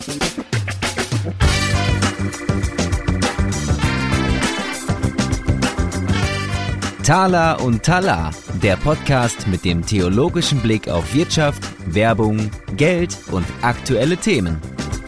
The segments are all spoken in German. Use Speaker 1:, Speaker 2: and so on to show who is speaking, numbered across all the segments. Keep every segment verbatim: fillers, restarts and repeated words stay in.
Speaker 1: Tala und Tala, der Podcast mit dem theologischen Blick auf Wirtschaft, Werbung, Geld und aktuelle Themen.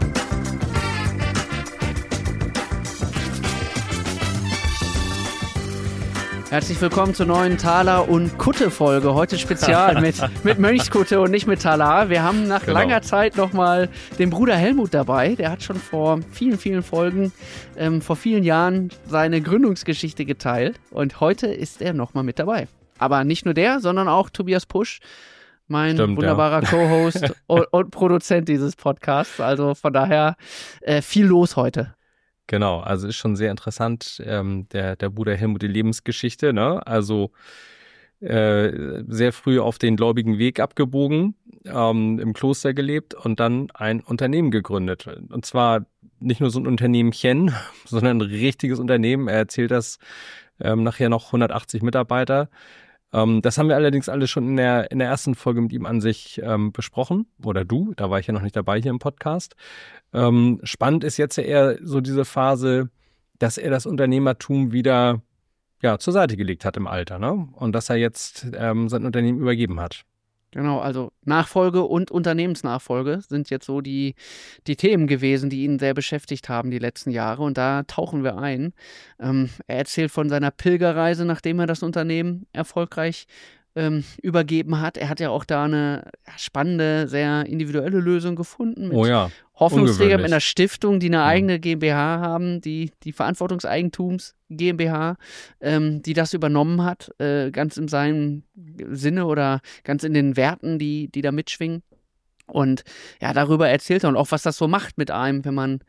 Speaker 2: Herzlich willkommen zur neuen Tala und Kutte-Folge. Heute spezial mit, mit Mönchskutte und nicht mit Tala. Wir haben nach genau. langer Zeit nochmal den Bruder Helmut dabei. Der hat schon vor vielen, vielen Folgen, ähm, vor vielen Jahren seine Gründungsgeschichte geteilt. Und heute ist er nochmal mit dabei. Aber nicht nur der, sondern auch Tobias Pusch, mein Stimmt, wunderbarer ja. Co-Host und, und Produzent dieses Podcasts. Also von daher äh, viel los heute.
Speaker 3: Genau, also ist schon sehr interessant, ähm, der, der Bruder Helmut, die Lebensgeschichte, ne? Also äh, sehr früh auf den gläubigen Weg abgebogen, ähm, im Kloster gelebt und dann ein Unternehmen gegründet. Und zwar nicht nur so ein Unternehmchen, sondern ein richtiges Unternehmen. Er erzählt das ähm, nachher noch hundertachtzig Mitarbeiter. Ähm, das haben wir allerdings alle schon in der, in der ersten Folge mit ihm an sich ähm, besprochen. Oder du, da war ich ja noch nicht dabei hier im Podcast. Ähm, spannend ist jetzt ja eher so diese Phase, dass er das Unternehmertum wieder ja, zur Seite gelegt hat im Alter, ne? Und dass er jetzt ähm, sein Unternehmen übergeben hat.
Speaker 2: Genau, also Nachfolge und Unternehmensnachfolge sind jetzt so die, die Themen gewesen, die ihn sehr beschäftigt haben die letzten Jahre. Und da tauchen wir ein. Ähm, er erzählt von seiner Pilgerreise, nachdem er das Unternehmen erfolgreich ähm, übergeben hat. Er hat ja auch da eine spannende, sehr individuelle Lösung gefunden mit
Speaker 3: oh ja,
Speaker 2: Hoffnungsträger mit einer Stiftung, die eine eigene GmbH haben, die die Verantwortungseigentums GmbH, ähm, die das übernommen hat, äh, ganz in seinem Sinne oder ganz in den Werten, die, die da mitschwingen. Und ja, darüber erzählt er und auch, was das so macht mit einem, wenn man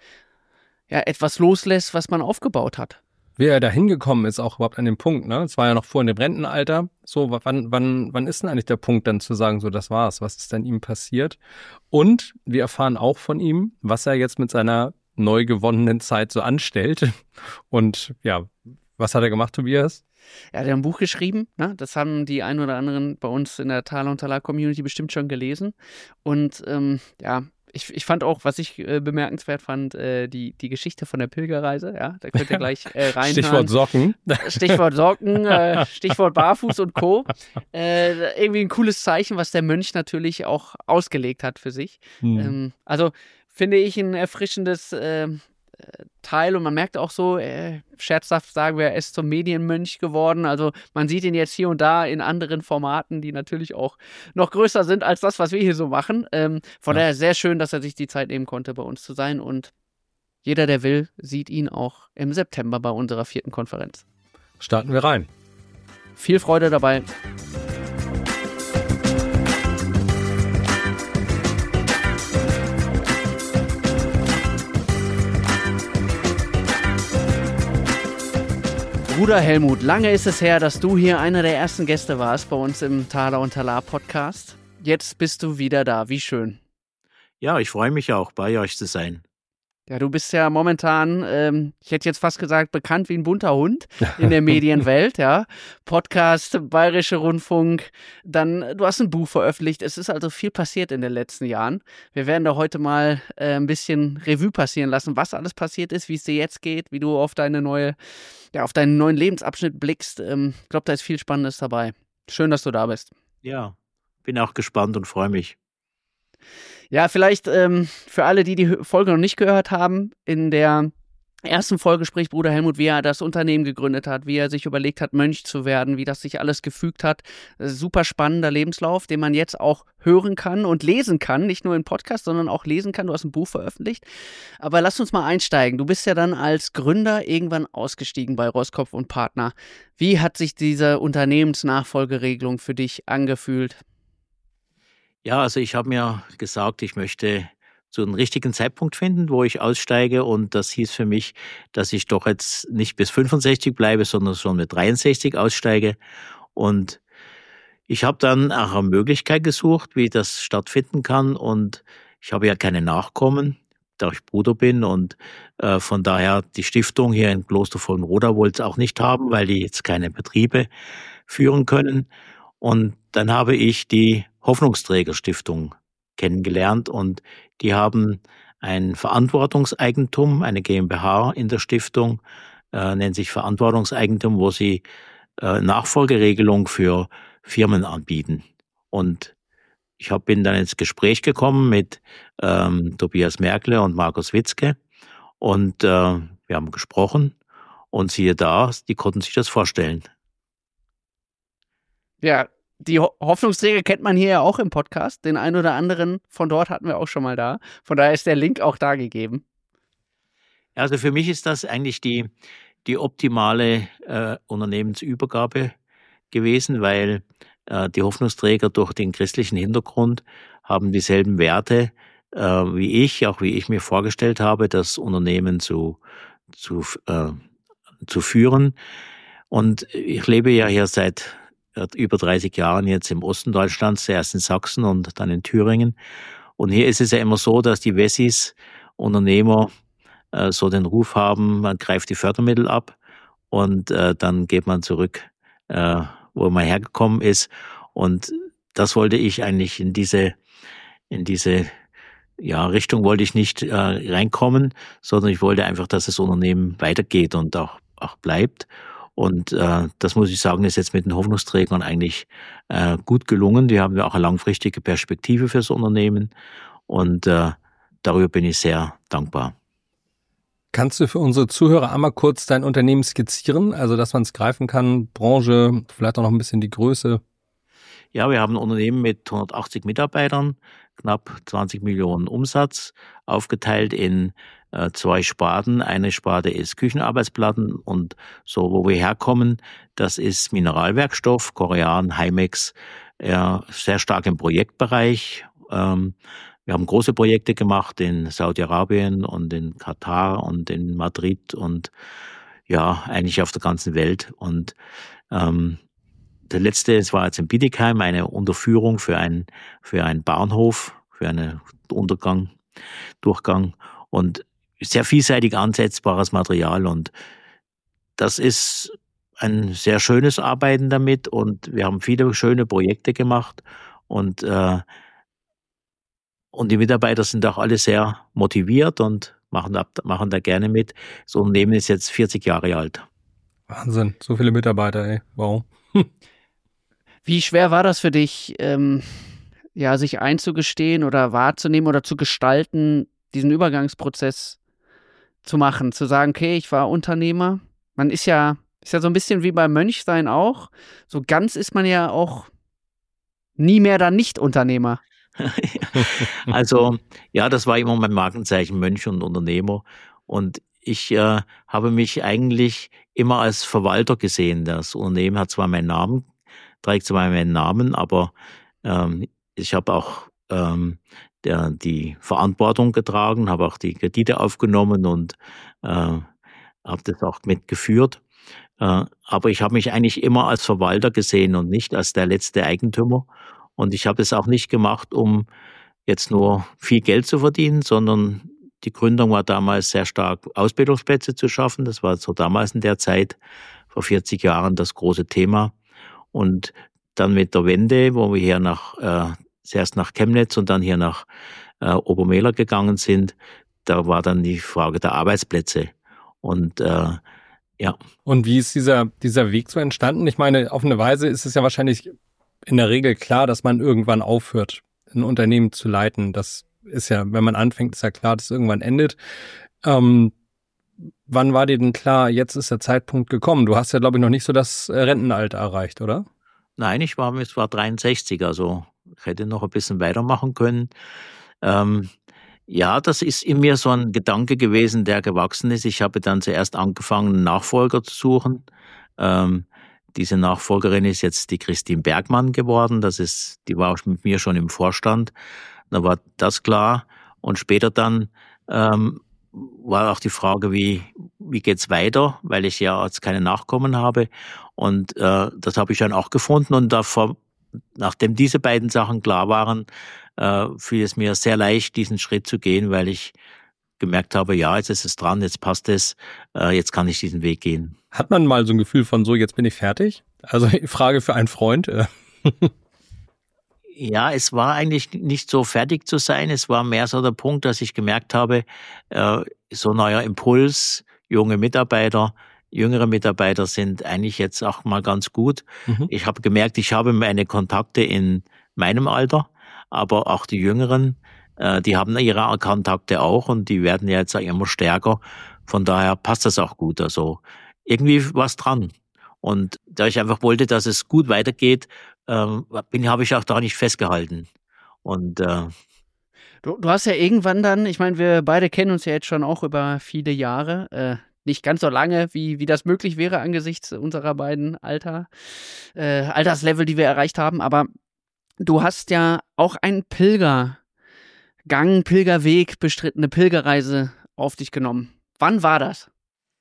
Speaker 2: ja etwas loslässt, was man aufgebaut hat.
Speaker 3: Wie er da hingekommen ist, auch überhaupt an dem Punkt, ne? Es war ja noch vor dem Rentenalter. So, wann, wann, wann ist denn eigentlich der Punkt, dann zu sagen, so, das war's? Was ist denn ihm passiert? Und wir erfahren auch von ihm, was er jetzt mit seiner neu gewonnenen Zeit so anstellt. Und ja, was hat er gemacht, Tobias?
Speaker 2: Ja, der hat ein Buch geschrieben, ne? Das haben die ein oder anderen bei uns in der Tala und Tala Community bestimmt schon gelesen. Und ähm, ja, Ich, ich fand auch, was ich äh, bemerkenswert fand, äh, die, die Geschichte von der Pilgerreise, ja, da könnt ihr gleich äh, reinhören.
Speaker 3: Stichwort Socken.
Speaker 2: Stichwort Socken, äh, Stichwort Barfuß und Co. Äh, irgendwie ein cooles Zeichen, was der Mönch natürlich auch ausgelegt hat für sich. Hm. Ähm, also finde ich ein erfrischendes äh, Teil und man merkt auch so, äh, scherzhaft sagen wir, er ist zum Medienmönch geworden. Also man sieht ihn jetzt hier und da in anderen Formaten, die natürlich auch noch größer sind als das, was wir hier so machen. Ähm, von ja. daher sehr schön, dass er sich die Zeit nehmen konnte, bei uns zu sein. Und jeder, der will, sieht ihn auch im September bei unserer vierten Konferenz.
Speaker 3: Starten wir rein.
Speaker 2: Viel Freude dabei. Bruder Helmut, lange ist es her, dass du hier einer der ersten Gäste warst bei uns im Tala und Tala Podcast. Jetzt bist du wieder da. Wie schön.
Speaker 4: Ja, ich freue mich auch, bei euch zu sein.
Speaker 2: Ja, du bist ja momentan, ähm, ich hätte jetzt fast gesagt, bekannt wie ein bunter Hund in der Medienwelt, ja. Podcast, Bayerische Rundfunk, dann, du hast ein Buch veröffentlicht. Es ist also viel passiert in den letzten Jahren. Wir werden da heute mal äh, ein bisschen Revue passieren lassen, was alles passiert ist, wie es dir jetzt geht, wie du auf deine neue, ja, auf deinen neuen Lebensabschnitt blickst. Ähm, ich glaube, da ist viel Spannendes dabei. Schön, dass du da bist.
Speaker 4: Ja, bin auch gespannt und freue mich.
Speaker 2: Ja, vielleicht ähm, für alle, die die Folge noch nicht gehört haben, in der ersten Folge spricht Bruder Helmut, wie er das Unternehmen gegründet hat, wie er sich überlegt hat, Mönch zu werden, wie das sich alles gefügt hat. Super spannender Lebenslauf, den man jetzt auch hören kann und lesen kann, nicht nur im Podcast, sondern auch lesen kann. Du hast ein Buch veröffentlicht. Aber lass uns mal einsteigen. Du bist ja dann als Gründer irgendwann ausgestiegen bei Roskopf und Partner. Wie hat sich diese Unternehmensnachfolgeregelung für dich angefühlt?
Speaker 4: Ja, also ich habe mir gesagt, ich möchte so einen richtigen Zeitpunkt finden, wo ich aussteige, und das hieß für mich, dass ich doch jetzt nicht bis fünfundsechzig bleibe, sondern schon mit dreiundsechzig aussteige. Und ich habe dann auch eine Möglichkeit gesucht, wie das stattfinden kann, und ich habe ja keine Nachkommen, da ich Bruder bin, und äh, von daher die Stiftung hier in Kloster Vollenroda wollte es auch nicht haben, weil die jetzt keine Betriebe führen können. Und dann habe ich die Hoffnungsträger Stiftung kennengelernt, und die haben ein Verantwortungseigentum, eine GmbH in der Stiftung, äh, nennt sich Verantwortungseigentum, wo sie äh, Nachfolgeregelung für Firmen anbieten. Und ich hab, bin dann ins Gespräch gekommen mit ähm, Tobias Merkle und Markus Witzke und äh, wir haben gesprochen und siehe da, die konnten sich das vorstellen.
Speaker 2: Ja, die Ho- Hoffnungsträger kennt man hier ja auch im Podcast. Den einen oder anderen von dort hatten wir auch schon mal da. Von daher ist der Link auch da gegeben.
Speaker 4: Also für mich ist das eigentlich die, die optimale äh, Unternehmensübergabe gewesen, weil äh, die Hoffnungsträger durch den christlichen Hintergrund haben dieselben Werte äh, wie ich, auch wie ich mir vorgestellt habe, das Unternehmen zu, zu, äh, zu führen. Und ich lebe ja hier seit über dreißig Jahren jetzt im Osten Deutschlands, zuerst in Sachsen und dann in Thüringen. Und hier ist es ja immer so, dass die Wessis, Unternehmer, äh, so den Ruf haben, man greift die Fördermittel ab und äh, dann geht man zurück, äh, wo man hergekommen ist. Und das wollte ich eigentlich in diese, in diese ja, Richtung wollte ich nicht äh, reinkommen, sondern ich wollte einfach, dass das Unternehmen weitergeht und auch, auch bleibt. Und äh, das muss ich sagen, ist jetzt mit den Hoffnungsträgern eigentlich äh, gut gelungen. Die haben ja auch eine langfristige Perspektive fürs Unternehmen und äh, darüber bin ich sehr dankbar.
Speaker 3: Kannst du für unsere Zuhörer einmal kurz dein Unternehmen skizzieren, also dass man es greifen kann, Branche, vielleicht auch noch ein bisschen die Größe?
Speaker 4: Ja, wir haben ein Unternehmen mit hundertachtzig Mitarbeitern, knapp zwanzig Millionen Umsatz, aufgeteilt in äh, zwei Sparten. Eine Sparte ist Küchenarbeitsplatten und so, wo wir herkommen, das ist Mineralwerkstoff, Korean, Heimex, ja, sehr stark im Projektbereich. Ähm, wir haben große Projekte gemacht in Saudi-Arabien und in Katar und in Madrid und ja, eigentlich auf der ganzen Welt. Und ähm, der letzte, es war jetzt in Bietigheim, eine Unterführung für einen, für einen Bahnhof, für einen Untergang, Durchgang und sehr vielseitig ansetzbares Material und das ist ein sehr schönes Arbeiten damit und wir haben viele schöne Projekte gemacht und, äh, und die Mitarbeiter sind auch alle sehr motiviert und machen da, machen da gerne mit. Das Unternehmen ist jetzt vierzig Jahre alt.
Speaker 3: Wahnsinn, so viele Mitarbeiter, ey, wow.
Speaker 2: Wie schwer war das für dich, ähm, ja, sich einzugestehen oder wahrzunehmen oder zu gestalten, diesen Übergangsprozess zu machen, zu sagen, okay, ich war Unternehmer. Man ist ja, ist ja so ein bisschen wie beim Mönchsein auch. So ganz ist man ja auch nie mehr dann nicht Unternehmer.
Speaker 4: Also, ja, das war immer mein Markenzeichen, Mönch und Unternehmer. Und ich äh, habe mich eigentlich immer als Verwalter gesehen. Das Unternehmen hat zwar meinen Namen, trägt zwar meinen Namen, aber ähm, ich habe auch ähm, der, die Verantwortung getragen, habe auch die Kredite aufgenommen und äh, habe das auch mitgeführt. Äh, aber ich habe mich eigentlich immer als Verwalter gesehen und nicht als der letzte Eigentümer. Und ich habe es auch nicht gemacht, um jetzt nur viel Geld zu verdienen, sondern die Gründung war damals sehr stark, Ausbildungsplätze zu schaffen. Das war so damals in der Zeit, vor vierzig Jahren, das große Thema. Und dann mit der Wende, wo wir hier nach, äh, zuerst nach Chemnitz und dann hier nach äh, Obermehler gegangen sind, da war dann die Frage der Arbeitsplätze. Und äh, ja.
Speaker 3: Und wie ist dieser, dieser Weg so entstanden? Ich meine, auf eine Weise ist es ja wahrscheinlich in der Regel klar, dass man irgendwann aufhört, ein Unternehmen zu leiten. Das ist ja, wenn man anfängt, ist ja klar, dass es irgendwann endet. Ähm, wann war dir denn klar, jetzt ist der Zeitpunkt gekommen? Du hast ja, glaube ich, noch nicht so das Rentenalter erreicht, oder?
Speaker 4: Nein, ich war, es war dreiundsechzig, also ich hätte noch ein bisschen weitermachen können. Ähm, ja, das ist in mir so ein Gedanke gewesen, der gewachsen ist. Ich habe dann zuerst angefangen, einen Nachfolger zu suchen. Ähm, Diese Nachfolgerin ist jetzt die Christine Bergmann geworden. Das ist, die war auch mit mir schon im Vorstand. Da war das klar. Und später dann ähm, war auch die Frage, wie wie geht's weiter, weil ich ja jetzt keine Nachkommen habe. Und äh, das habe ich dann auch gefunden. Und davor, nachdem diese beiden Sachen klar waren, äh, fiel es mir sehr leicht, diesen Schritt zu gehen, weil ich gemerkt habe, ja, jetzt ist es dran, jetzt passt es, äh, jetzt kann ich diesen Weg gehen.
Speaker 3: Hat man mal so ein Gefühl von so, jetzt bin ich fertig? Also Frage für einen Freund.
Speaker 4: Ja, es war eigentlich nicht so fertig zu sein. Es war mehr so der Punkt, dass ich gemerkt habe, äh, so neuer Impuls, junge Mitarbeiter, jüngere Mitarbeiter sind eigentlich jetzt auch mal ganz gut.
Speaker 3: Mhm.
Speaker 4: Ich habe gemerkt, ich habe meine Kontakte in meinem Alter, aber auch die Jüngeren, äh, die haben ihre Kontakte auch und die werden ja jetzt auch immer stärker. Von daher passt das auch gut. Also irgendwie was dran. Und da ich einfach wollte, dass es gut weitergeht, ähm, bin, habe ich auch da nicht festgehalten. Und äh,
Speaker 2: Du, du hast ja irgendwann dann, ich meine, wir beide kennen uns ja jetzt schon auch über viele Jahre, äh, nicht ganz so lange, wie, wie das möglich wäre angesichts unserer beiden Alter, äh, Alterslevel, die wir erreicht haben, aber du hast ja auch einen Pilgergang, Pilgerweg bestritten, eine Pilgerreise auf dich genommen. Wann war das?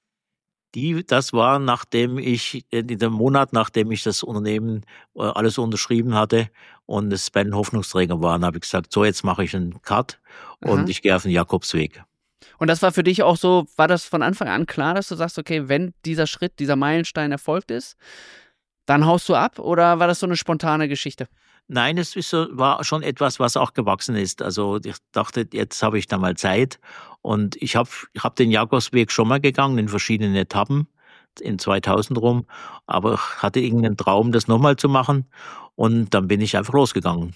Speaker 4: Die, das war, nachdem ich, in dem Monat, nachdem ich das Unternehmen äh, alles unterschrieben hatte und es bei den Hoffnungsträgern war, habe ich gesagt, so, jetzt mache ich einen Cut und
Speaker 2: Aha.
Speaker 4: ich gehe auf den Jakobsweg.
Speaker 2: Und das war für dich auch so, war das von Anfang an klar, dass du sagst, okay, wenn dieser Schritt, dieser Meilenstein erfolgt ist, dann haust du ab, oder war das so eine spontane Geschichte?
Speaker 4: Nein, es ist so, war schon etwas, was auch gewachsen ist. Also ich dachte, jetzt habe ich da mal Zeit. Und ich habe ich hab den Jakobsweg schon mal gegangen, in verschiedenen Etappen, in zweitausend rum. Aber ich hatte irgendeinen Traum, das nochmal zu machen. Und dann bin ich einfach losgegangen.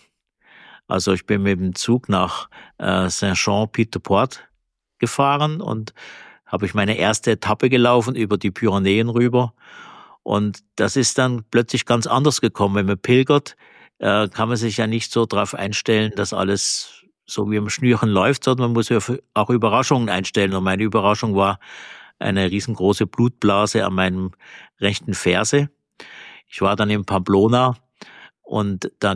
Speaker 4: Also ich bin mit dem Zug nach äh, Saint-Jean-Pied-de-Port gefahren und habe ich meine erste Etappe gelaufen über die Pyrenäen rüber. Und das ist dann plötzlich ganz anders gekommen. Wenn man pilgert, äh, kann man sich ja nicht so darauf einstellen, dass alles so wie im Schnürchen läuft, sondern man muss ja auch Überraschungen einstellen. Und meine Überraschung war eine riesengroße Blutblase an meinem rechten Ferse. Ich war dann in Pamplona und da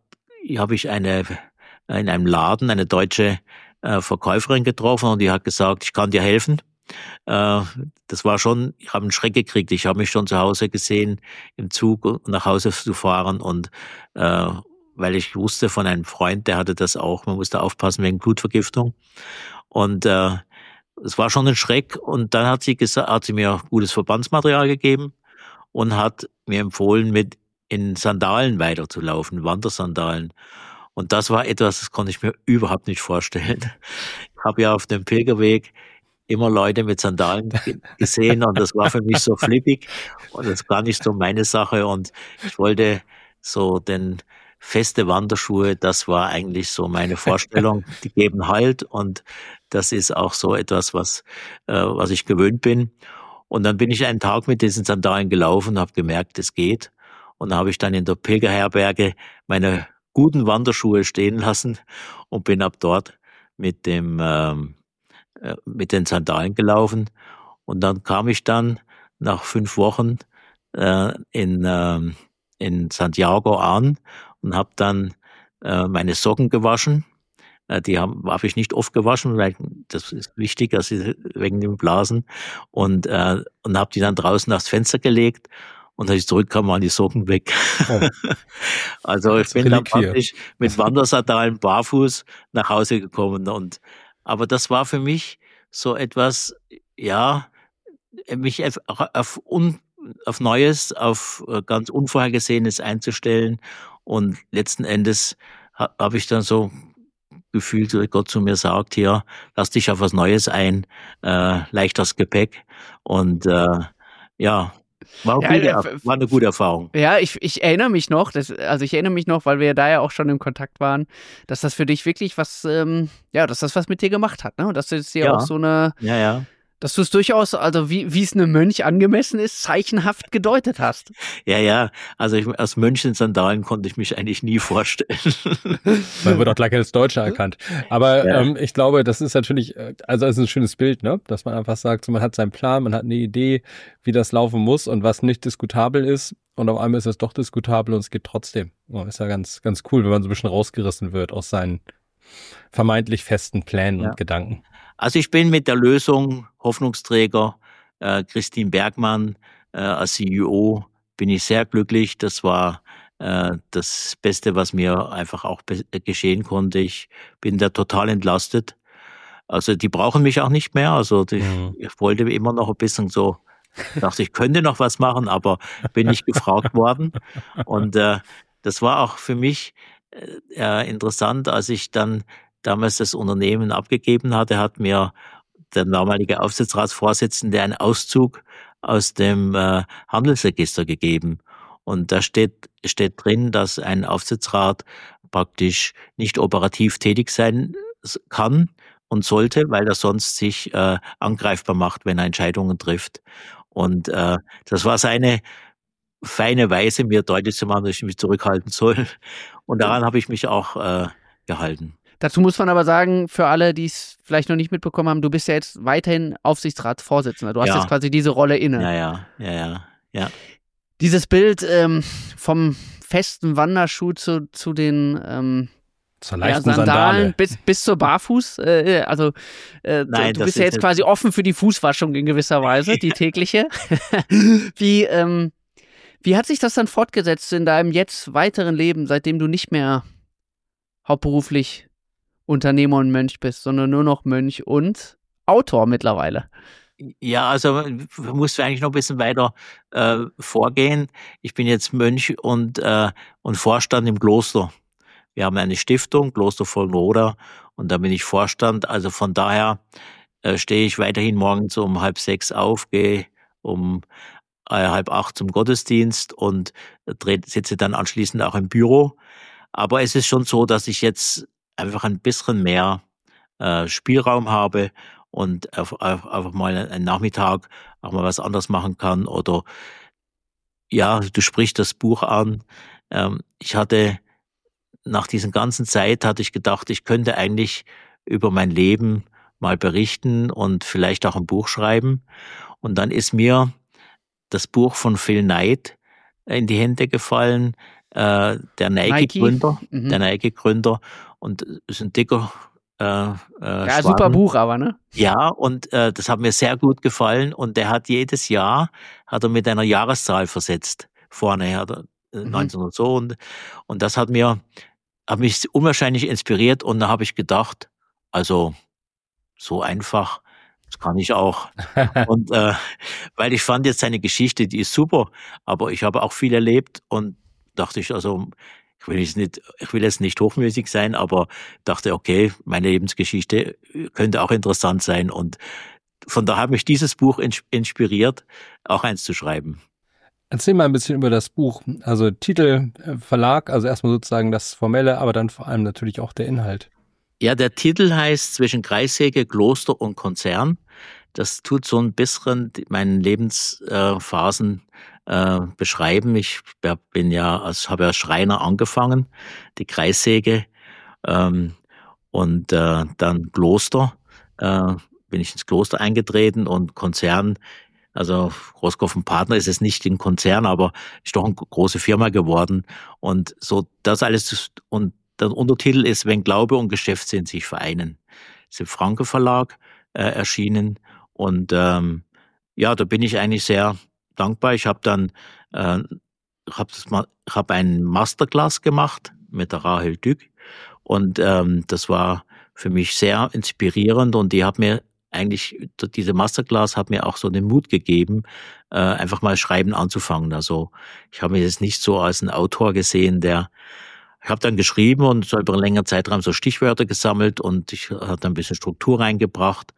Speaker 4: habe ich eine in einem Laden eine deutsche äh, Verkäuferin getroffen und die hat gesagt, ich kann dir helfen. Äh, das war schon, ich habe einen Schreck gekriegt. Ich habe mich schon zu Hause gesehen, im Zug nach Hause zu fahren und äh, weil ich wusste von einem Freund, der hatte das auch, man musste aufpassen wegen Blutvergiftung. Und äh, es war schon ein Schreck. Und dann hat sie gesagt, hat sie mir gutes Verbandsmaterial gegeben und hat mir empfohlen, mit in Sandalen weiterzulaufen, Wandersandalen. Und das war etwas, das konnte ich mir überhaupt nicht vorstellen. Ich habe ja auf dem Pilgerweg immer Leute mit Sandalen gesehen und das war für mich so flippig und das war nicht so meine Sache. Und ich wollte so den feste Wanderschuhe, das war eigentlich so meine Vorstellung. Die geben Halt und das ist auch so etwas, was, äh, was ich gewöhnt bin. Und dann bin ich einen Tag mit diesen Sandalen gelaufen und habe gemerkt, es geht. Und dann habe ich dann in der Pilgerherberge meine guten Wanderschuhe stehen lassen und bin ab dort mit dem ähm, äh, mit den Sandalen gelaufen. Und dann kam ich dann nach fünf Wochen äh, in äh, in Santiago an und habe dann äh, meine Socken gewaschen. Äh, die habe hab ich nicht oft gewaschen, weil das ist wichtig, dass sie wegen den Blasen. Und äh, und habe die dann draußen aufs Fenster gelegt. Und als ich zurückkam, waren die Socken weg. Oh. Also ich bin dann praktisch mit Wandersandalen barfuß nach Hause gekommen. Und aber das war für mich so etwas, ja, mich auf, auf, un, auf Neues, auf ganz Unvorhergesehenes einzustellen. Und letzten Endes ha, habe ich dann so gefühlt, wie Gott zu mir sagt, hier, lass dich auf was Neues ein, äh, leichtes Gepäck. Und äh, ja, War, eine
Speaker 2: ja,
Speaker 4: gute, war eine gute Erfahrung.
Speaker 2: Ja, ich, ich erinnere mich noch, das, also ich erinnere mich noch, weil wir da ja auch schon im Kontakt waren, dass das für dich wirklich was, ähm, ja, dass das was mit dir gemacht hat, ne? Und dass du jetzt dir
Speaker 4: ja.
Speaker 2: auch so eine,
Speaker 4: ja, ja.
Speaker 2: dass du es durchaus, also wie, wie es einem Mönch angemessen ist, zeichenhaft gedeutet hast.
Speaker 4: Ja, ja, also ich, als Mönch in Sandalen konnte ich mich eigentlich nie vorstellen.
Speaker 3: Man wird auch gleich als Deutscher erkannt. Aber ja. ähm, ich glaube, das ist natürlich, also es ist ein schönes Bild, ne? Dass man einfach sagt, so, man hat seinen Plan, man hat eine Idee, wie das laufen muss und was nicht diskutabel ist. Und auf einmal ist es doch diskutabel und es geht trotzdem. Oh, ist ja ganz, ganz cool, wenn man so ein bisschen rausgerissen wird aus seinen vermeintlich festen Plänen ja. und Gedanken.
Speaker 4: Also ich bin mit der Lösung Hoffnungsträger, äh, Christine Bergmann äh, als C E O, bin ich sehr glücklich. Das war äh, das Beste, was mir einfach auch be- geschehen konnte. Ich bin da total entlastet. Also die brauchen mich auch nicht mehr. Also die, mhm. ich wollte immer noch ein bisschen so, dachte ich könnte noch was machen, aber bin nicht gefragt worden. Und äh, das war auch für mich äh, interessant, als ich dann damals das Unternehmen abgegeben hatte, hat mir der damalige Aufsichtsratsvorsitzende einen Auszug aus dem äh, Handelsregister gegeben. Und da steht, steht drin, dass ein Aufsichtsrat praktisch nicht operativ tätig sein kann und sollte, weil er sonst sich äh, angreifbar macht, wenn er Entscheidungen trifft. Und äh, das war seine feine Weise, mir deutlich zu machen, dass ich mich zurückhalten soll. Und daran habe ich mich auch äh, gehalten.
Speaker 2: Dazu muss man aber sagen, für alle, die es vielleicht noch nicht mitbekommen haben, du bist ja jetzt weiterhin Aufsichtsratsvorsitzender. Du hast
Speaker 4: Ja.
Speaker 2: jetzt quasi diese Rolle inne.
Speaker 4: Ja, ja, ja, ja, ja.
Speaker 2: Dieses Bild ähm, vom festen Wanderschuh zu, zu den ähm,
Speaker 3: Zur
Speaker 2: ja,
Speaker 3: leichten
Speaker 2: Sandalen
Speaker 3: Sandale.
Speaker 2: bis, bis zur Barfuß. Äh, also äh,
Speaker 4: Nein,
Speaker 2: du
Speaker 4: das
Speaker 2: bist ja
Speaker 4: ist
Speaker 2: jetzt
Speaker 4: jetzt-
Speaker 2: quasi offen für die Fußwaschung in gewisser Weise, die tägliche. wie, ähm, wie hat sich das dann fortgesetzt in deinem jetzt weiteren Leben, seitdem du nicht mehr hauptberuflich Unternehmer und Mönch bist, sondern nur noch Mönch und Autor mittlerweile?
Speaker 4: Ja, also musst du eigentlich noch ein bisschen weiter äh, vorgehen. Ich bin jetzt Mönch und, äh, und Vorstand im Kloster. Wir haben eine Stiftung, Kloster Vollenroda, und da bin ich Vorstand. Also von daher äh, stehe ich weiterhin morgens um halb sechs auf, gehe um äh, halb acht zum Gottesdienst und dreh, sitze dann anschließend auch im Büro. Aber es ist schon so, dass ich jetzt einfach ein bisschen mehr äh, Spielraum habe und auf, auf, einfach mal einen Nachmittag auch mal was anderes machen kann. Oder ja, du sprichst das Buch an. Ähm, ich hatte nach dieser ganzen Zeit hatte ich gedacht, ich könnte eigentlich über mein Leben mal berichten und vielleicht auch ein Buch schreiben. Und dann ist mir das Buch von Phil Knight in die Hände gefallen, äh, der Nike-Gründer,
Speaker 2: Nike? Mhm.
Speaker 4: der Nike-Gründer, und ist ein dicker äh, äh,
Speaker 2: Ja,
Speaker 4: Schwan.
Speaker 2: super Buch aber, ne?
Speaker 4: Ja, und äh, das hat mir sehr gut gefallen, und der hat jedes Jahr, hat er mit einer Jahreszahl versetzt. Vorne hat er äh,
Speaker 2: Mhm.
Speaker 4: neunzehnhundert so, und, und das hat mir, hat mich unwahrscheinlich inspiriert, und da habe ich gedacht, also so einfach, das kann ich auch. Und äh, weil ich fand jetzt seine Geschichte, die ist super, aber ich habe auch viel erlebt, und dachte ich, also ich will jetzt nicht, ich will jetzt nicht hochmütig sein, aber dachte, okay, meine Lebensgeschichte könnte auch interessant sein, und von daher hat mich dieses Buch ins- inspiriert, auch eins zu schreiben.
Speaker 3: Erzähl mal ein bisschen über das Buch. Also Titel, äh, Verlag, also erstmal sozusagen das Formelle, aber dann vor allem natürlich auch der Inhalt.
Speaker 4: Ja, der Titel heißt Zwischen Kreissäge, Kloster und Konzern. Das tut so ein bisschen die- meine Lebensphasen äh, beschreiben. Ich bin ja, also habe ja Schreiner angefangen, die Kreissäge, ähm, und äh, dann Kloster. Äh, bin ich ins Kloster eingetreten, und Konzern, also Roskopf und Partner ist es nicht ein Konzern, aber ist doch eine große Firma geworden. Und so das alles, und der Untertitel ist Wenn Glaube und Geschäftssinn sich vereinen. Ist im Franke Verlag äh, erschienen, und ähm, ja, da bin ich eigentlich sehr dankbar. Ich habe dann äh, hab das mal, hab einen Masterclass gemacht mit der Rahel Dück, und ähm, das war für mich sehr inspirierend, und die hat mir eigentlich, diese Masterclass hat mir auch so den Mut gegeben, äh, einfach mal Schreiben anzufangen. Also ich habe mich jetzt nicht so als ein Autor gesehen, der, ich habe dann geschrieben und so über einen längeren Zeitraum so Stichwörter gesammelt, und ich habe dann ein bisschen Struktur reingebracht.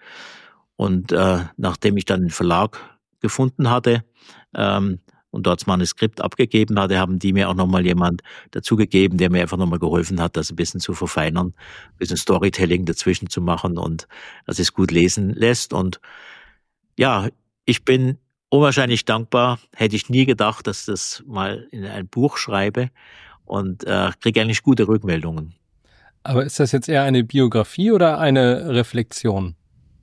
Speaker 4: Und äh, nachdem ich dann den Verlag gefunden hatte ähm, und dort das Manuskript abgegeben hatte, haben die mir auch nochmal jemand dazugegeben, der mir einfach nochmal geholfen hat, das ein bisschen zu verfeinern, ein bisschen Storytelling dazwischen zu machen, und dass es gut lesen lässt. Und ja, ich bin unwahrscheinlich dankbar. Hätte ich nie gedacht, dass das mal in ein Buch schreibe, und äh, kriege eigentlich gute Rückmeldungen.
Speaker 3: Aber ist das jetzt eher eine Biografie oder eine Reflexion?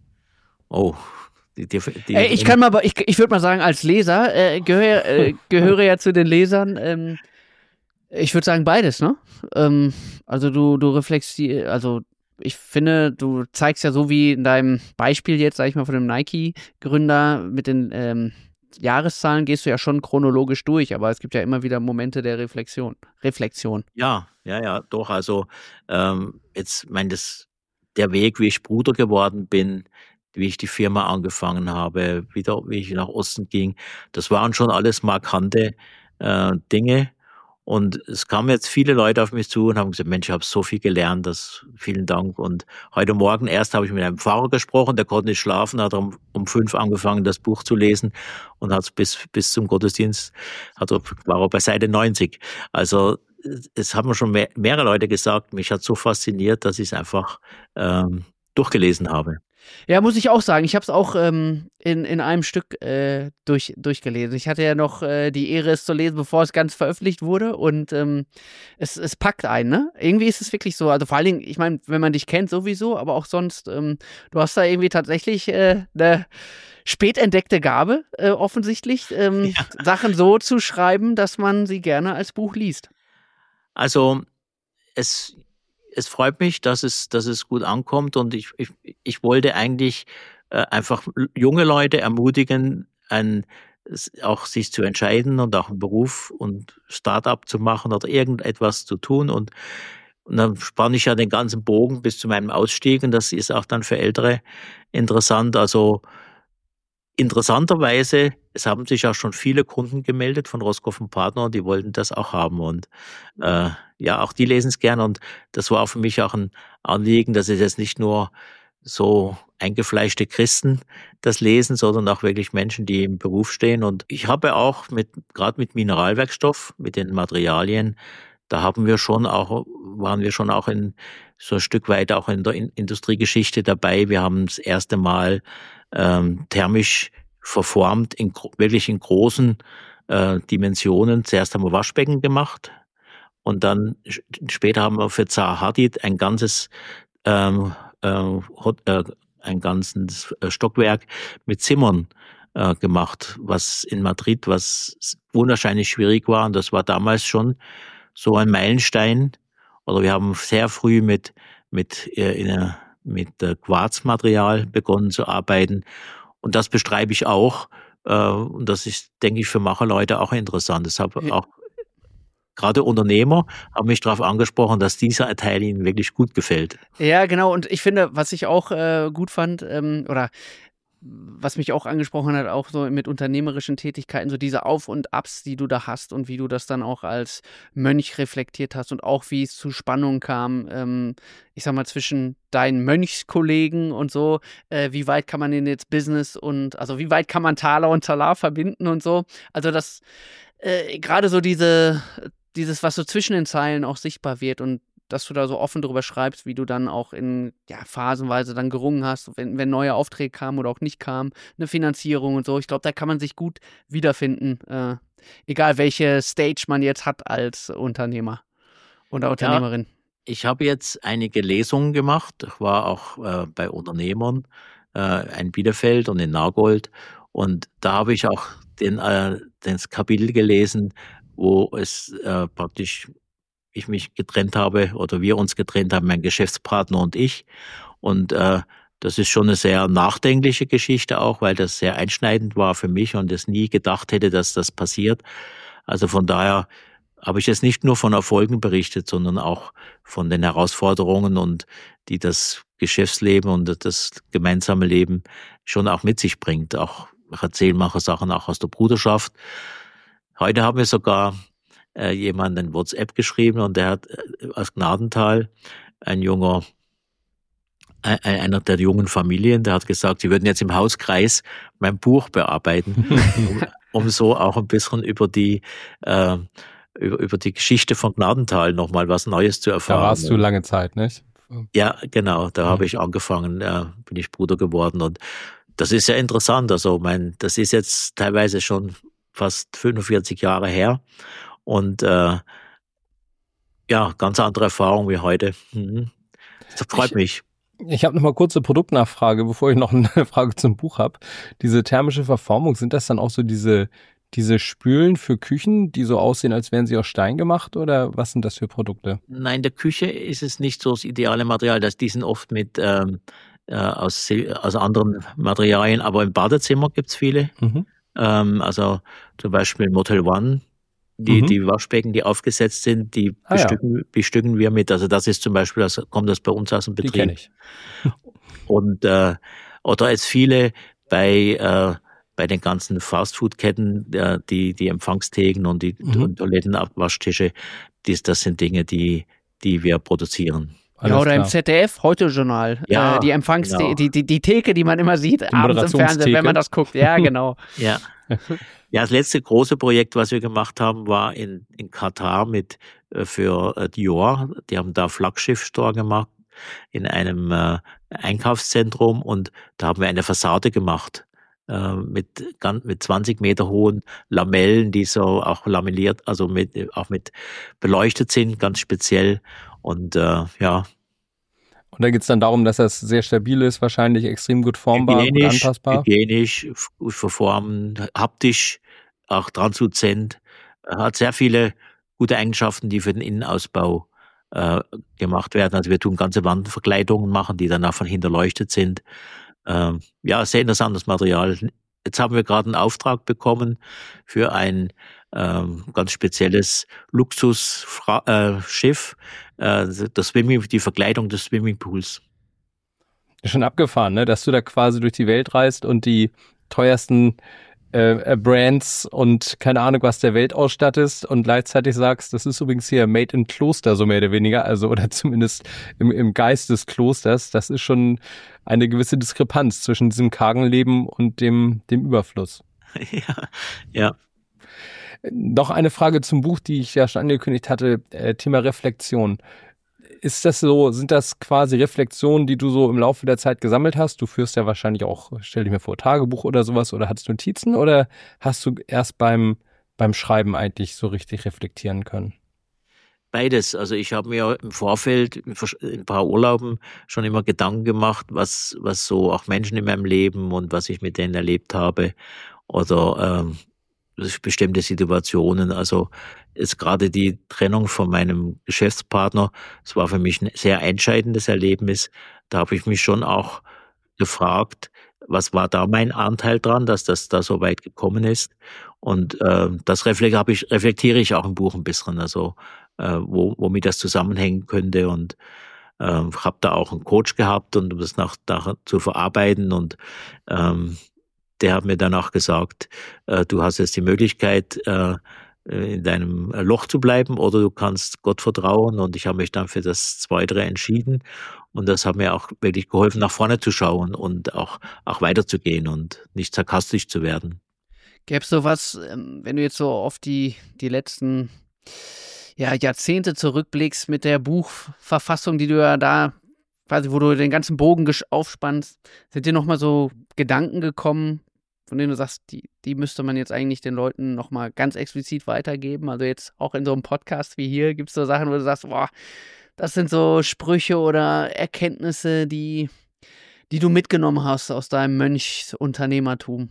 Speaker 4: Oh, die, die, die,
Speaker 2: Äh, ich kann mal, ich, ich würde mal sagen, als Leser äh, gehöre äh, gehöre ja zu den Lesern. Ähm, ich würde sagen beides, ne? Ähm, also du du reflektierst, also ich finde, du zeigst ja so wie in deinem Beispiel jetzt, sag ich mal, von dem Nike-Gründer mit den ähm, Jahreszahlen gehst du ja schon chronologisch durch, aber es gibt ja immer wieder Momente der Reflexion. Reflexion.
Speaker 4: Ja, ja, ja, doch. Also ähm, jetzt, mein das der Weg, wie ich Bruder geworden bin, wie ich die Firma angefangen habe, wieder, wie ich nach Osten ging, das waren schon alles markante äh, Dinge. Und es kamen jetzt viele Leute auf mich zu und haben gesagt, Mensch, ich habe so viel gelernt, das, vielen Dank. Und heute Morgen erst habe ich mit einem Pfarrer gesprochen, der konnte nicht schlafen, hat um, um fünf angefangen, das Buch zu lesen und hat bis, bis zum Gottesdienst, hat, war er bei Seite neunzig. Also es haben schon mehr, mehrere Leute gesagt, mich hat so fasziniert, dass ich es einfach ähm, durchgelesen habe.
Speaker 2: Ja, muss ich auch sagen. Ich habe es auch ähm, in, in einem Stück äh, durch, durchgelesen. Ich hatte ja noch äh, die Ehre, es zu lesen, bevor es ganz veröffentlicht wurde. Und ähm, es, es packt einen, ne? Irgendwie ist es wirklich so. Also vor allen Dingen, ich meine, wenn man dich kennt sowieso, aber auch sonst, ähm, du hast da irgendwie tatsächlich äh, eine spät entdeckte Gabe, äh, offensichtlich, ähm, ja. Sachen so zu schreiben, dass man sie gerne als Buch liest.
Speaker 4: Also es... Es freut mich, dass es, dass es gut ankommt und ich, ich, ich wollte eigentlich äh, einfach junge Leute ermutigen, ein, auch sich zu entscheiden und auch einen Beruf und Start-up zu machen oder irgendetwas zu tun und, und dann spanne ich ja den ganzen Bogen bis zu meinem Ausstieg und das ist auch dann für Ältere interessant. Also interessanterweise, es haben sich auch schon viele Kunden gemeldet von Roskopf und Partner und die wollten das auch haben und äh, ja, auch die lesen es gerne und das war auch für mich auch ein Anliegen, dass es jetzt nicht nur so eingefleischte Christen das lesen, sondern auch wirklich Menschen, die im Beruf stehen und ich habe auch mit, gerade mit Mineralwerkstoff, mit den Materialien, da haben wir schon auch, waren wir schon auch in so ein Stück weit auch in der Industriegeschichte dabei. Wir haben das erste Mal ähm, thermisch verformt, in, wirklich in großen äh, Dimensionen. Zuerst haben wir Waschbecken gemacht und dann später haben wir für Zaha Hadid ein ganzes ähm, äh, ein ganzes Stockwerk mit Zimmern äh, gemacht, was in Madrid, was unwahrscheinlich schwierig war. Und das war damals schon so ein Meilenstein. Oder wir haben sehr früh mit mit äh, in einer, mit äh, Quarzmaterial begonnen zu arbeiten. Und das bestreibe ich auch. Äh, und das ist, denke ich, für Macherleute auch interessant. Deshalb auch gerade Unternehmer haben mich darauf angesprochen, dass dieser Teil ihnen wirklich gut gefällt.
Speaker 2: Ja, genau. Und ich finde, was ich auch äh, gut fand, ähm, oder was mich auch angesprochen hat, auch so mit unternehmerischen Tätigkeiten, so diese Auf- und Abs, die du da hast und wie du das dann auch als Mönch reflektiert hast und auch wie es zu Spannungen kam, ähm, ich sag mal, zwischen deinen Mönchskollegen und so, äh, wie weit kann man denn jetzt Business und, also wie weit kann man Taler und Talar verbinden und so. Also das, äh, gerade so diese, dieses, was so zwischen den Zeilen auch sichtbar wird und dass du da so offen drüber schreibst, wie du dann auch in, ja, phasenweise dann gerungen hast, wenn, wenn neue Aufträge kamen oder auch nicht kamen, eine Finanzierung und so. Ich glaube, da kann man sich gut wiederfinden, äh, egal welche Stage man jetzt hat als Unternehmer oder Unternehmerin.
Speaker 4: Ja, ich habe jetzt einige Lesungen gemacht. Ich war auch äh, bei Unternehmern äh, in Bielefeld und in Nagold und da habe ich auch den, äh, das Kapitel gelesen, wo es äh, praktisch ich mich getrennt habe oder wir uns getrennt haben, mein Geschäftspartner und ich. Und äh, das ist schon eine sehr nachdenkliche Geschichte auch, weil das sehr einschneidend war für mich und es nie gedacht hätte, dass das passiert. Also von daher habe ich jetzt nicht nur von Erfolgen berichtet, sondern auch von den Herausforderungen und die das Geschäftsleben und das gemeinsame Leben schon auch mit sich bringt. Auch ich erzähle manche Sachen auch aus der Bruderschaft. Heute haben wir sogar äh, jemand in WhatsApp geschrieben und der hat äh, aus Gnadental, ein junger, äh, einer der jungen Familien, der hat gesagt, sie würden jetzt im Hauskreis mein Buch bearbeiten, um, um so auch ein bisschen über die äh, über, über die Geschichte von Gnadental nochmal was Neues zu erfahren.
Speaker 3: Da warst du lange Zeit, nicht?
Speaker 4: Ja, genau, da mhm. habe ich angefangen, äh, bin ich Bruder geworden und das ist ja interessant, also mein, das ist jetzt teilweise schon fast fünfundvierzig Jahre her und äh, ja, ganz andere Erfahrung wie heute. Mhm. Das freut
Speaker 3: ich,
Speaker 4: mich.
Speaker 3: Ich habe noch mal kurze Produktnachfrage, bevor ich noch eine Frage zum Buch habe. Diese thermische Verformung, sind das dann auch so diese diese Spülen für Küchen, die so aussehen, als wären sie aus Stein gemacht, oder was sind das für Produkte?
Speaker 4: Nein, in der Küche ist es nicht so das ideale Material, das die sind oft mit ähm, äh, aus, aus anderen Materialien, aber im Badezimmer gibt's viele. Mhm. Ähm, also zum Beispiel Motel One, die, mhm. die Waschbecken, die aufgesetzt sind, die ah, bestücken, ja. bestücken wir mit. Also das ist zum Beispiel, das kommt das bei uns aus dem Betrieb.
Speaker 3: Die kenne ich.
Speaker 4: Und äh, oder jetzt viele bei äh, bei den ganzen Fastfood-Ketten, äh, die, die Empfangstheken und die
Speaker 3: Mhm.
Speaker 4: und Toilettenabwaschtische, dies, das sind Dinge, die, die wir produzieren.
Speaker 3: Alles
Speaker 2: ja, oder im
Speaker 3: klar.
Speaker 2: Z D F, Heute-Journal.
Speaker 4: Ja,
Speaker 2: äh, die Empfangs
Speaker 4: genau.
Speaker 2: die, die, die Theke, die man immer sieht, abends im Fernsehen,
Speaker 3: Moderationstheke.
Speaker 2: wenn man das guckt. Ja, genau.
Speaker 4: Ja. Ja, das letzte große Projekt, was wir gemacht haben, war in, in Katar mit äh, für äh, Dior. Die haben da Flaggschiff-Store gemacht in einem äh, Einkaufszentrum und da haben wir eine Fassade gemacht äh, mit ganz, mit zwanzig Meter hohen Lamellen, die so auch lamelliert, also mit auch mit beleuchtet sind, ganz speziell. Und äh, ja,
Speaker 3: Und da geht es dann darum, dass das sehr stabil ist, wahrscheinlich extrem gut formbar, gut
Speaker 4: hygienisch,
Speaker 3: anpassbar.
Speaker 4: hygienisch, gut verformen, haptisch, auch transluzent. Hat sehr viele gute Eigenschaften, die für den Innenausbau äh, gemacht werden. Also wir tun ganze Wandverkleidungen machen, die dann auch von hinten leuchtet sind. Ähm, ja, sehr interessantes Material. Jetzt haben wir gerade einen Auftrag bekommen für ein ähm, ganz spezielles Luxusschiff, äh, das Swimming, die Verkleidung des Swimmingpools.
Speaker 3: Schon abgefahren, ne? Dass du da quasi durch die Welt reist und die teuersten äh, Brands und keine Ahnung was der Welt ausstattest und gleichzeitig sagst, das ist übrigens hier made in Kloster, so mehr oder weniger, also oder zumindest im, im Geist des Klosters. Das ist schon eine gewisse Diskrepanz zwischen diesem kargen Leben und dem, dem Überfluss.
Speaker 4: Ja, ja.
Speaker 3: Noch eine Frage zum Buch, die ich ja schon angekündigt hatte, äh, Thema Reflexion. Ist das so, sind das quasi Reflexionen, die du so im Laufe der Zeit gesammelt hast? Du führst ja wahrscheinlich auch, stell dich mir vor, Tagebuch oder sowas oder hattest Notizen oder hast du erst beim, beim Schreiben eigentlich so richtig reflektieren können?
Speaker 4: Beides. Also ich habe mir im Vorfeld in ein paar Urlauben schon immer Gedanken gemacht, was, was so auch Menschen in meinem Leben und was ich mit denen erlebt habe oder ähm, bestimmte Situationen. Also ist gerade die Trennung von meinem Geschäftspartner, es war für mich ein sehr entscheidendes Erlebnis. Da habe ich mich schon auch gefragt, was war da mein Anteil dran, dass das da so weit gekommen ist. Und äh, das reflekt, hab ich, reflektiere ich auch im Buch ein bisschen, also äh, wo, womit das zusammenhängen könnte. Und äh, habe da auch einen Coach gehabt, und um das nach, nach zu verarbeiten. Und ähm, der hat mir dann auch gesagt, äh, du hast jetzt die Möglichkeit, äh, in deinem Loch zu bleiben, oder du kannst Gott vertrauen. Und ich habe mich dann für das Zweitere entschieden. Und das hat mir auch wirklich geholfen, nach vorne zu schauen und auch, auch weiterzugehen und nicht sarkastisch zu werden.
Speaker 2: Gäbe es sowas, ähm, wenn du jetzt so auf die, die letzten ja, Jahrzehnte zurückblickst mit der Buchverfassung, die du ja da quasi, wo du den ganzen Bogen gesch- aufspannst, sind dir nochmal so Gedanken gekommen, von denen du sagst, die, die müsste man jetzt eigentlich den Leuten nochmal ganz explizit weitergeben? Also jetzt auch in so einem Podcast wie hier gibt es so Sachen, wo du sagst, boah, das sind so Sprüche oder Erkenntnisse, die, die du mitgenommen hast aus deinem Mönchsunternehmertum.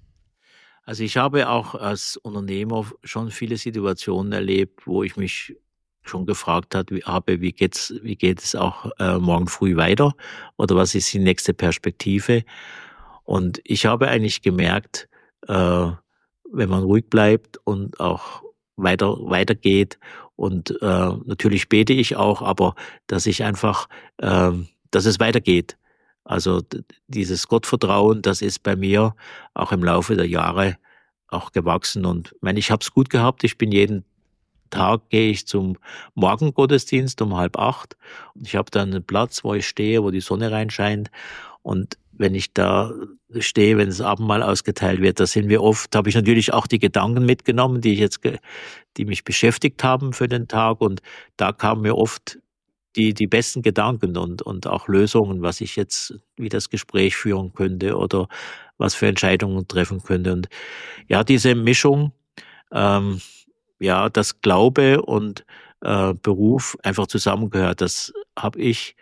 Speaker 4: Also ich habe auch als Unternehmer schon viele Situationen erlebt, wo ich mich schon gefragt hat, wie, habe, wie geht's, wie geht es auch äh, morgen früh weiter, oder was ist die nächste Perspektive? Und ich habe eigentlich gemerkt, äh, wenn man ruhig bleibt und auch weiter weitergeht, und äh, natürlich bete ich auch, aber dass ich einfach, äh, dass es weitergeht. Also d- dieses Gottvertrauen, das ist bei mir auch im Laufe der Jahre auch gewachsen. Und ich meine, ich habe es gut gehabt. Ich bin jeden Tag gehe ich zum Morgengottesdienst um halb acht. Ich habe dann einen Platz, wo ich stehe, wo die Sonne reinscheint. Und wenn ich da stehe, wenn das Abendmahl ausgeteilt wird, da sind wir oft, habe ich natürlich auch die Gedanken mitgenommen, die ich jetzt, ge- die mich beschäftigt haben für den Tag. Und da kamen mir oft die, die besten Gedanken und, und auch Lösungen, was ich jetzt, wie das Gespräch führen könnte oder was für Entscheidungen treffen könnte. Und ja, diese Mischung, ähm, ja, das Glaube und äh, Beruf einfach zusammengehört. Das habe ich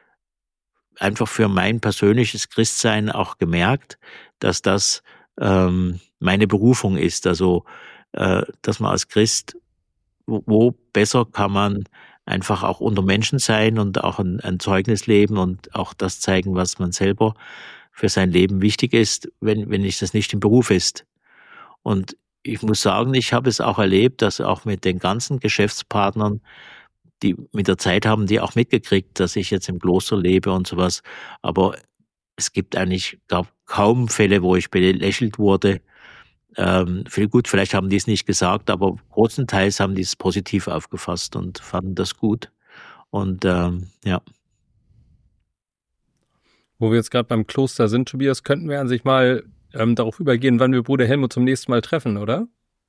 Speaker 4: einfach für mein persönliches Christsein auch gemerkt, dass das ähm, meine Berufung ist. Also, äh, dass man als Christ, wo, wo besser kann man einfach auch unter Menschen sein und auch ein, ein Zeugnis leben und auch das zeigen, was man selber für sein Leben wichtig ist, wenn, wenn es das nicht im Beruf ist. Und ich muss sagen, ich habe es auch erlebt, dass auch mit den ganzen Geschäftspartnern, die mit der Zeit haben, die auch mitgekriegt, dass ich jetzt im Kloster lebe und sowas. Aber es gibt eigentlich, glaube kaum Fälle, wo ich belächelt wurde. Ähm, viel gut, vielleicht haben die es nicht gesagt, aber großenteils haben die es positiv aufgefasst und fanden das gut. Und ähm, ja.
Speaker 3: Wo wir jetzt gerade beim Kloster sind, Tobias, könnten wir an sich mal ähm, darauf übergehen, wann wir Bruder Helmut zum nächsten Mal treffen, oder?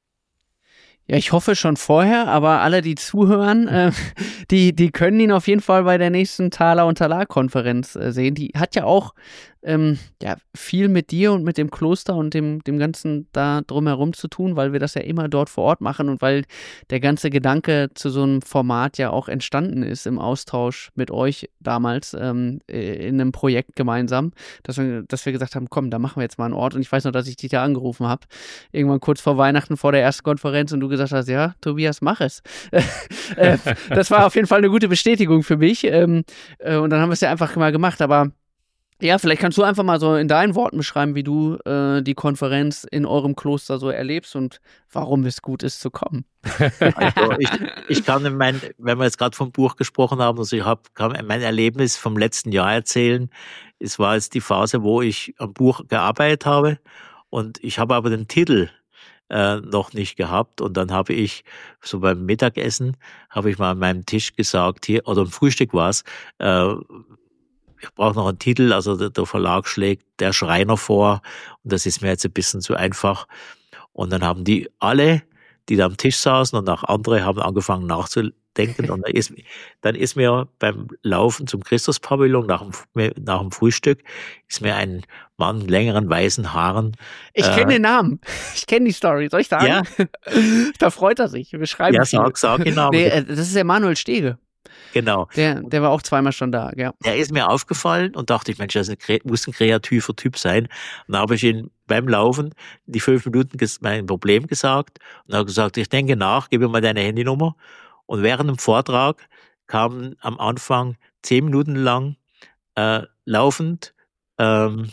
Speaker 2: Ja, ich hoffe schon vorher, aber alle, die zuhören, äh, die, die können ihn auf jeden Fall bei der nächsten Thaler- und Talar-Konferenz äh, sehen. Die hat ja auch ähm, ja, viel mit dir und mit dem Kloster und dem, dem Ganzen da drumherum zu tun, weil wir das ja immer dort vor Ort machen und weil der ganze Gedanke zu so einem Format ja auch entstanden ist im Austausch mit euch damals ähm, in einem Projekt gemeinsam, dass wir, dass wir gesagt haben, komm, da machen wir jetzt mal einen Ort. Und ich weiß noch, dass ich dich da angerufen habe, irgendwann kurz vor Weihnachten vor der ersten Konferenz und du gesagt hast, ja, Tobias, mach es. äh, das war auf jeden Fall eine gute Bestätigung für mich ähm, äh, und dann haben wir es ja einfach mal gemacht, aber ja, vielleicht kannst du einfach mal so in deinen Worten beschreiben, wie du äh, die Konferenz in eurem Kloster so erlebst und warum es gut ist zu kommen.
Speaker 4: Also ich, ich kann, mein, wenn wir jetzt gerade vom Buch gesprochen haben, also ich hab, kann mein Erlebnis vom letzten Jahr erzählen. Es war jetzt die Phase, wo ich am Buch gearbeitet habe und ich habe aber den Titel äh, noch nicht gehabt und dann habe ich so beim Mittagessen, habe ich mal an meinem Tisch gesagt, hier, oder am Frühstück war es, äh, ich brauche noch einen Titel, also der, der Verlag schlägt Der Schreiner vor und das ist mir jetzt ein bisschen zu einfach. Und dann haben die alle, die da am Tisch saßen und auch andere haben angefangen nachzudenken und dann ist, dann ist mir beim Laufen zum Christuspavillon nach dem, nach dem Frühstück ist mir ein Mann mit längeren weißen Haaren.
Speaker 2: Ich kenne äh, den Namen. Ich kenne die Story. Soll ich sagen?
Speaker 4: Ja.
Speaker 2: Da freut er sich. Wir schreiben
Speaker 4: Ja, sag, sag den Namen.
Speaker 2: Nee, das ist der Manuel Stege.
Speaker 4: Genau.
Speaker 2: Der, der war auch zweimal schon da, ja.
Speaker 4: Der ist mir aufgefallen und dachte ich, Mensch, das muss ein kreativer Typ sein. Und dann habe ich ihn beim Laufen die fünf Minuten mein Problem gesagt und habe gesagt, ich denke nach, gib mir mal deine Handynummer. Und während dem Vortrag kamen am Anfang zehn Minuten lang äh, laufend ähm,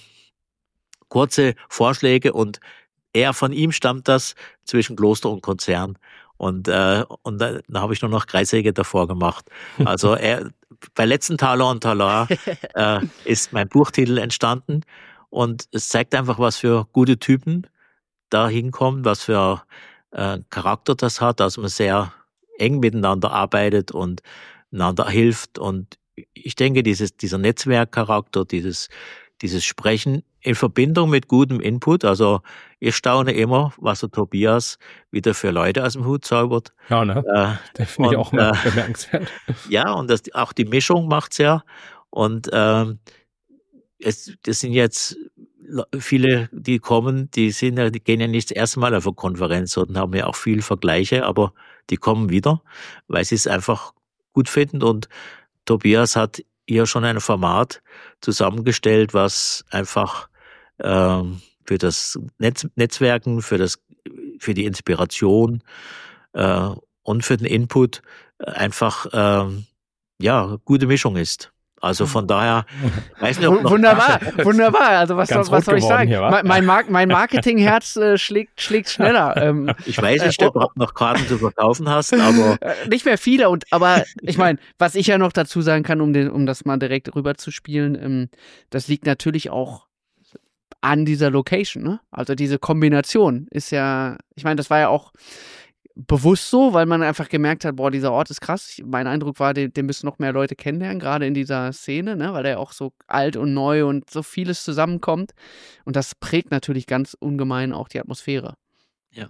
Speaker 4: kurze Vorschläge und er von ihm stammt das zwischen Kloster und Konzern. Und, äh, und dann, dann habe ich nur noch Kreissäge davor gemacht. Also er, bei letzten Thaler und Talar äh, ist mein Buchtitel entstanden. Und es zeigt einfach, was für gute Typen da hinkommen, was für äh, Charakter das hat, dass man sehr eng miteinander arbeitet und einander hilft. Und ich denke, dieses, dieser Netzwerkcharakter, dieses, dieses Sprechen in Verbindung mit gutem Input, also ich staune immer, was der Tobias wieder für Leute aus dem Hut zaubert.
Speaker 3: Ja, ne?
Speaker 4: Äh,
Speaker 3: das finde ich auch mal äh, bemerkenswert.
Speaker 4: Ja, und das, auch die Mischung macht's ja. Und ähm, es, das sind jetzt viele, die kommen, die sind ja, die gehen ja nicht das erste Mal auf eine Konferenz und haben ja auch viele Vergleiche, aber die kommen wieder, weil sie es einfach gut finden. Und Tobias hat hier schon ein Format zusammengestellt, was einfach ähm, für das Netz, Netzwerken, für das, für die Inspiration äh, und für den Input einfach ähm, ja gute Mischung ist. Also von daher, weiß nicht, ob noch
Speaker 2: wunderbar, wunderbar. Also was, soll, was soll ich sagen?
Speaker 3: Hier,
Speaker 2: mein, mein, Mar- mein Marketingherz äh, schlägt, schlägt schneller. Ähm,
Speaker 4: ich weiß nicht, ob du noch Karten zu verkaufen hast, aber
Speaker 2: nicht mehr viele. Und aber ich meine, was ich ja noch dazu sagen kann, um den, um das mal direkt rüber zu spielen, ähm, das liegt natürlich auch an dieser Location. Ne? Also diese Kombination ist ja, ich meine, das war ja auch bewusst so, weil man einfach gemerkt hat, boah, dieser Ort ist krass. Mein Eindruck war, den, den müssen noch mehr Leute kennenlernen, gerade in dieser Szene, ne? Weil der auch so alt und neu und so vieles zusammenkommt. Und das prägt natürlich ganz ungemein auch die Atmosphäre.
Speaker 4: Ja.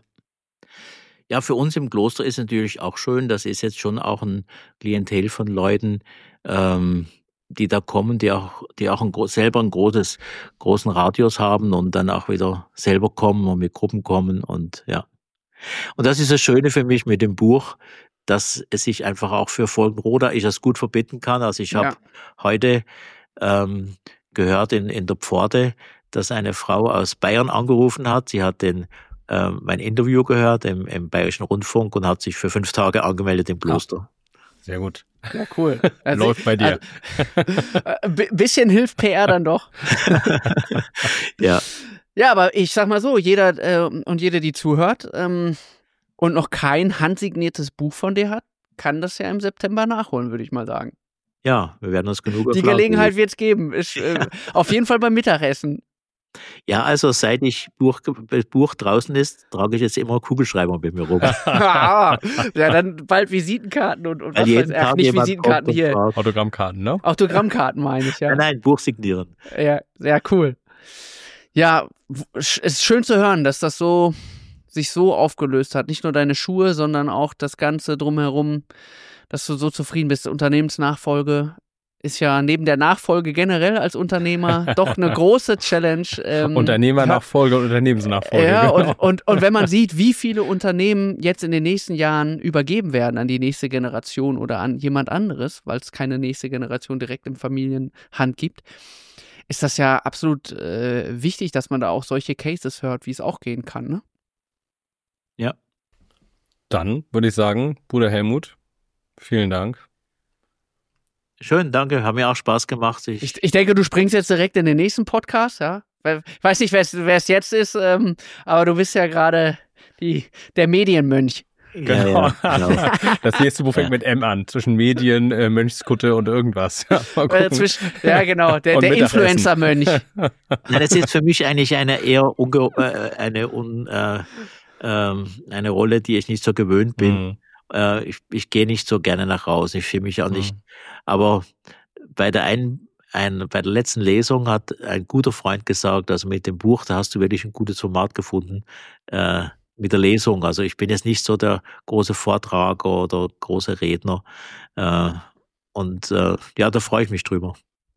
Speaker 4: Ja, für uns im Kloster ist natürlich auch schön, das ist jetzt schon auch ein Klientel von Leuten, ähm, die da kommen, die auch, die auch ein, selber ein großes, großen Radius haben und dann auch wieder selber kommen und mit Gruppen kommen und ja. Und das ist das Schöne für mich mit dem Buch, dass es sich einfach auch für Volkenroda ich das gut verbinden kann. Also ich habe ja. heute ähm, gehört in, in der Pforte, dass eine Frau aus Bayern angerufen hat. Sie hat den, ähm, mein Interview gehört im, im Bayerischen Rundfunk und hat sich für fünf Tage angemeldet im Kloster.
Speaker 3: Sehr gut.
Speaker 2: Ja, cool. Also
Speaker 3: Läuft bei dir.
Speaker 2: Ein also, bisschen hilft P R dann doch.
Speaker 4: Ja.
Speaker 2: Ja, aber ich sag mal so, jeder äh, und jede, die zuhört ähm, und noch kein handsigniertes Buch von dir hat, kann das ja im September nachholen, würde ich mal sagen.
Speaker 4: Ja, wir werden uns genug
Speaker 2: Die Gelegenheit wird es geben. Ist, äh, auf jeden Fall beim Mittagessen.
Speaker 4: Ja, also seit ich Buch, Buch draußen ist, trage ich jetzt immer Kugelschreiber mit mir rum.
Speaker 2: ja, dann bald Visitenkarten und, und was weiß ich. Ach, nicht Visitenkarten hier.
Speaker 3: Autogrammkarten, ne?
Speaker 2: Autogrammkarten meine ich, ja.
Speaker 4: Nein, nein, Buch signieren.
Speaker 2: Ja, sehr cool. Ja, es ist schön zu hören, dass das so sich so aufgelöst hat. Nicht nur deine Schuhe, sondern auch das Ganze drumherum, dass du so zufrieden bist. Unternehmensnachfolge ist ja neben der Nachfolge generell als Unternehmer doch eine große Challenge. Ähm,
Speaker 3: Unternehmernachfolge und Unternehmensnachfolge.
Speaker 2: Ja,
Speaker 3: genau.
Speaker 2: und, und, und wenn man sieht, wie viele Unternehmen jetzt in den nächsten Jahren übergeben werden an die nächste Generation oder an jemand anderes, weil es keine nächste Generation direkt in Familienhand gibt, ist das ja absolut äh, wichtig, dass man da auch solche Cases hört, wie es auch gehen kann, ne?
Speaker 4: Ja.
Speaker 3: Dann würde ich sagen, Bruder Helmut, vielen Dank.
Speaker 4: Schön, danke. Hat mir auch Spaß gemacht. Ich,
Speaker 2: ich, ich denke, du springst jetzt direkt in den nächsten Podcast, ja? Ich weiß nicht, wer es jetzt ist, ähm, aber du bist ja gerade der Medienmönch.
Speaker 3: Genau.
Speaker 4: Ja, ja, genau.
Speaker 3: Das nächste Buch fängt ja. mit M an, zwischen Medien, äh, Mönchskutte und irgendwas. Ja,
Speaker 2: äh, zwischen, ja genau, der, der Influencer-Mönch.
Speaker 4: Ja, das ist für mich eigentlich eine eher unge äh, eine, un, äh, äh, eine Rolle, die ich nicht so gewöhnt bin. Mhm. Äh, ich ich gehe nicht so gerne nach Hause, ich fühle mich auch nicht. Mhm. Aber bei der einen Ein, bei der letzten Lesung hat ein guter Freund gesagt, also mit dem Buch, da hast du wirklich ein gutes Format gefunden, äh, mit der Lesung. Also ich bin jetzt nicht so der große Vortrager oder große Redner. Äh, und äh, ja, da freue ich mich drüber.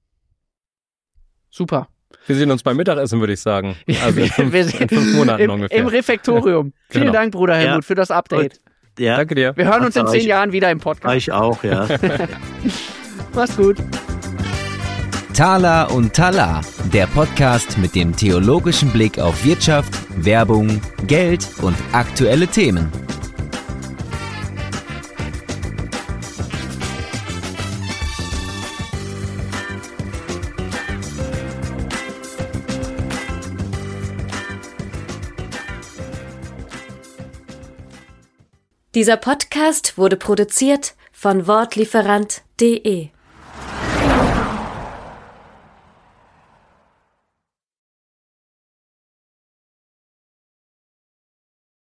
Speaker 2: Super.
Speaker 3: Wir sehen uns beim Mittagessen, würde ich sagen. Also in fünf, in fünf Monaten
Speaker 2: im,
Speaker 3: ungefähr.
Speaker 2: Im Refektorium. Vielen
Speaker 3: Genau.
Speaker 2: Dank, Bruder Helmut,
Speaker 4: Ja.
Speaker 2: für das Update.
Speaker 4: Ja.
Speaker 3: Danke dir.
Speaker 2: Wir hören uns in
Speaker 4: Ja,
Speaker 2: zehn
Speaker 4: ich-
Speaker 2: Jahren wieder im Podcast.
Speaker 4: Ich auch, ja.
Speaker 2: Mach's gut.
Speaker 1: Tala und Tala, der Podcast mit dem theologischen Blick auf Wirtschaft, Werbung, Geld und aktuelle Themen.
Speaker 5: Dieser Podcast wurde produziert von wortlieferant punkt de